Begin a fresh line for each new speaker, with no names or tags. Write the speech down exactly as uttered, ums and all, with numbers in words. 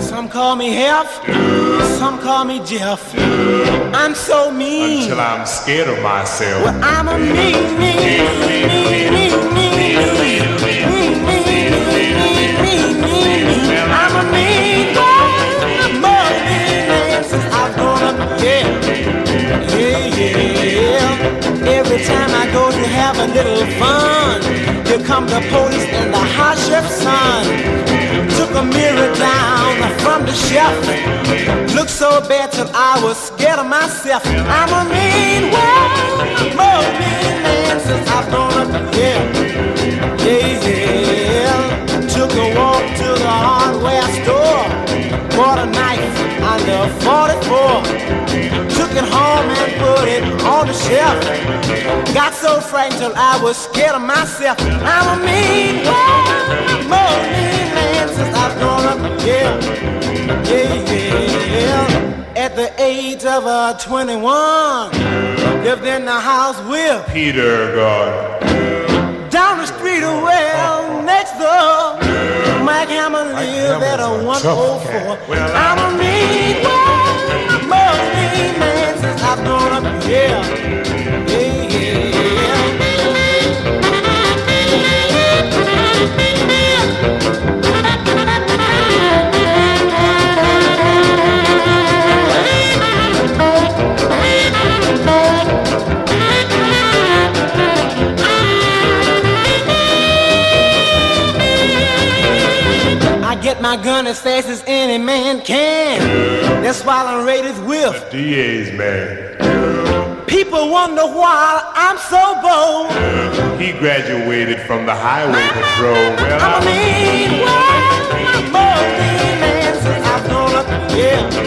Some call me Hef, some call me Jeff. I'm so mean
until I'm scared of myself.
Well, I'm a mean, mean, mean, mean, mean, mean, mean, mean, mean, mean. I'm a mean boy, more mean man since I've grown up. Yeah, yeah, yeah. Every time I go to have a little fun, here come the police and the hot chef's son. Took a mirror down from the shelf. Looked so bad till I was scared of myself. I'm a mean one, more mean man since I've grown up. Yeah, yeah, yeah. Took a walk to the hardware store, bought a knife under forty-four. Took it home and put it on the shelf. Got so frightened till I was scared of myself. I'm a mean one, more mean man since I've grown up. Yeah, yeah, yeah. At the age of uh, twenty-one, lived in the house with
Peter God.
Down the street, well, next door, Mike Hammer lived at a one oh four. I'm a mean one, more mean man since I've grown up. Yeah, yeah, yeah. I get my gun as fast as any man can. That's why I'm rated with
the D A's man.
People wonder why I'm so bold.
He graduated from the highway patrol. Well,
I'm a mean one, more mean man since I've grown up. Yeah.